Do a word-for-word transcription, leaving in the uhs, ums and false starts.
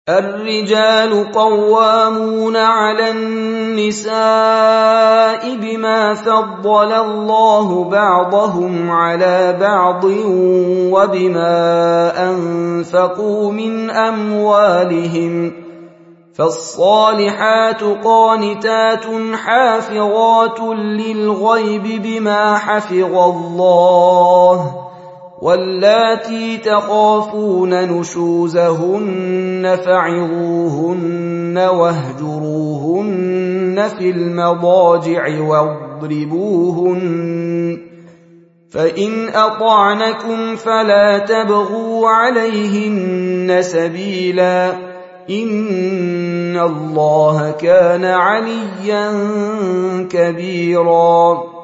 الرجال قوامون على النساء بما فضل الله بعضهم على بعض وبما أنفقوا من أموالهم، فالصالحات قانتات حافظات للغيب بما حفظ الله، واللاتي تخافون نشوزهن فعظوهن واهجروهن في المضاجع واضربوهن، فإن أطعنكم فلا تبغوا عليهن سبيلا، إن الله كان عليا كبيرا.